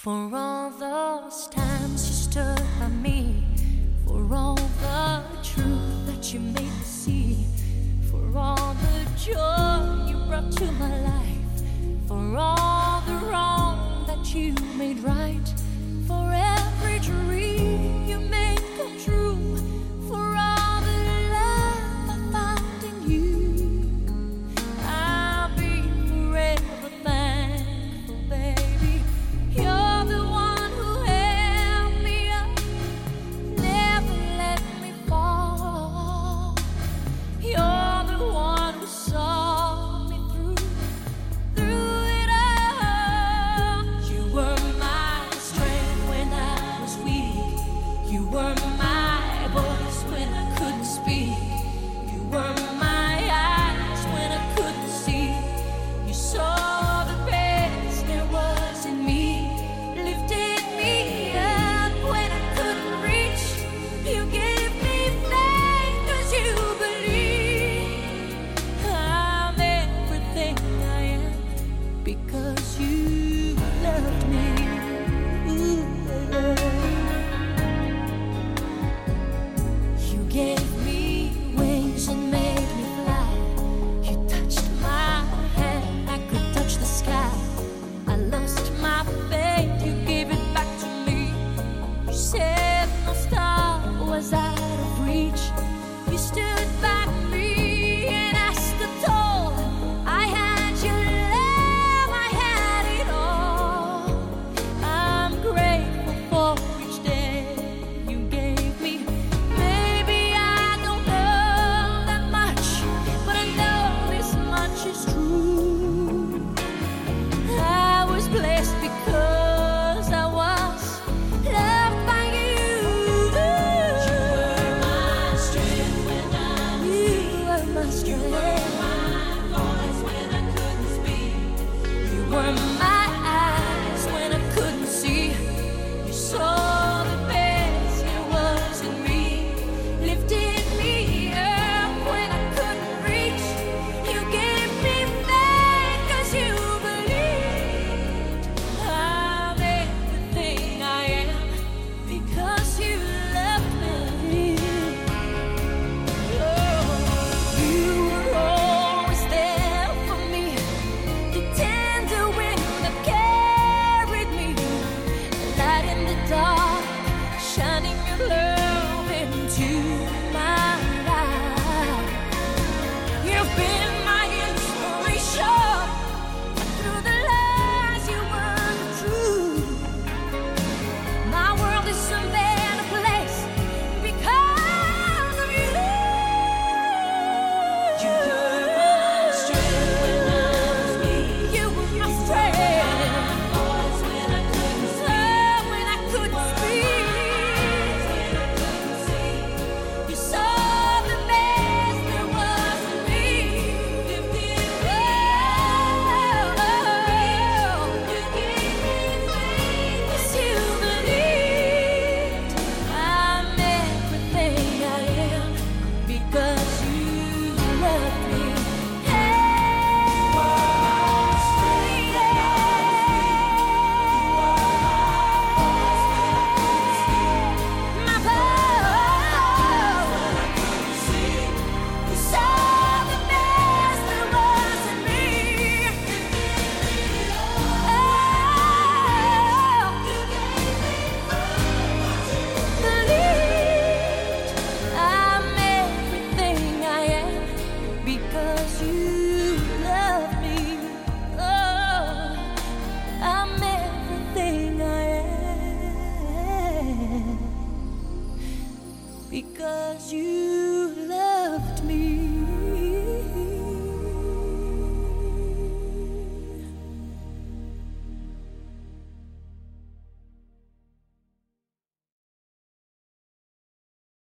For all those times you stood by me, for all the truth that you made me see, for all the joy you brought to my life, for all the wrong that you made right, for every dream you made come true, for all the love I found in you, I'll be forever thankful, baby. You're the one who held me up, never let me fall. You're the one who saw me through it all. You were my strength when I was weak. You were my voice when I couldn't speak. You were my eyes when I couldn't see. You saw the best there was in me, lifted me up when I couldn't reach. You gave me faith 'cause you believe I'm everything I am because you loved me. Ooh, you gave me wings and made me fly. You touched my hand, I could touch the sky. I lost my faith, you gave it back to me. You said no star was out of reach. You stood by me and I stood tall. I had your love, I had it all. I'm grateful for each day you gave me. Maybe I don't know that much, but I know this much is true. I was blessed because I was loved by you. You were my strength when I was weak. You were my strength. You were my voice when I couldn't speak. You were my eyes when I couldn't see. You saw the best there was in me, lifted me up when I couldn't reach. You gave me faith 'cause you believed I'm everything I am because you loved me. You were always there for me, the tender wind that carried me, the light in the dark, shining your love into my life. You've been my inspiration through the lies you weren't true. My world is a better place because of you. You were my strength when I was weak. You were my strength. Voice when I couldn't speak. When I couldn't speak. When I couldn't see. You saw the best there was in me. Lifted me up. You gave me faith 'cause you believed I'm everything I am because you love me. My power. You saw the best there was in me. Believed I'm everything I am because you love me. Oh, I'm everything I am because you